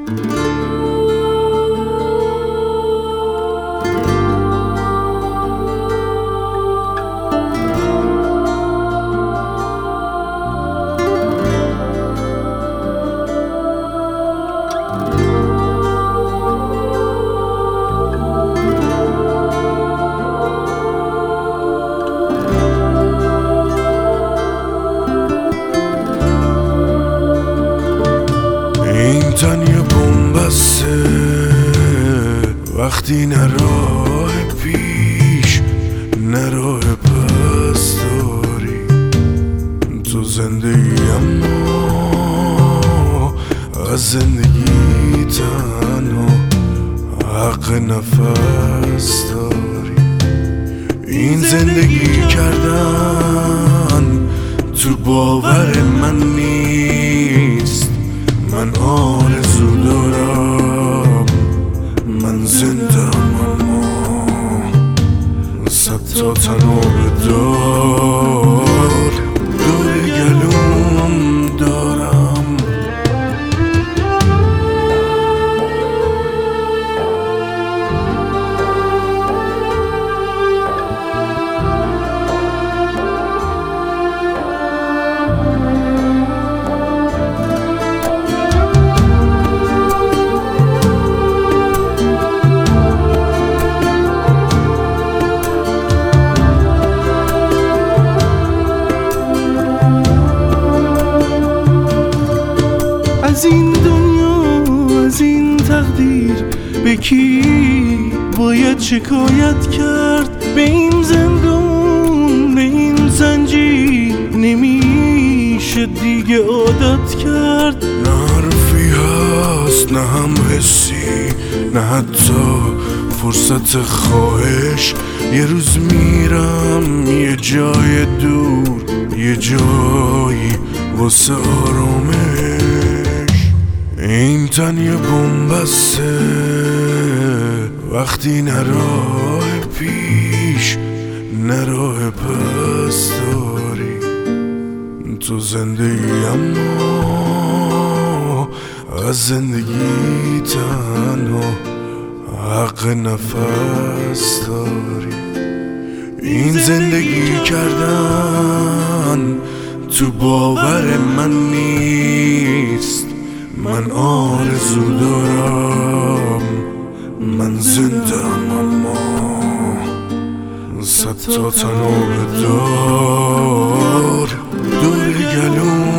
این تن یه بنبسته وقتی نه راه پیش نه راه پس داری تو زندگی، اما از زندگی تنها حق نفس داری. این زندگی کردن تو باور من نیست، من آرزو دارم، من زندم، اما صد تا تناب دار دور گلوم دارم. از این دنیا، از این تقدیر، به کی باید شکایت کرد؟ به این زندون، به این زنجیر نمیشه دیگه عادت کرد. نه حرفی هست، نه هم حسی، نه حتی فرصت خواهش. یه روز میرم یه جای دور، یه جایی واسه آرامش. این تن یه بنبسته وقتی نه راه پیش نه راه پس داری تو زندگی، اما از زندگی تنها حق نفس داری. این زندگی کردن تو باور من نیست، من آرزو دارم، من زندم، اما صد تا تناب دار دور گلوم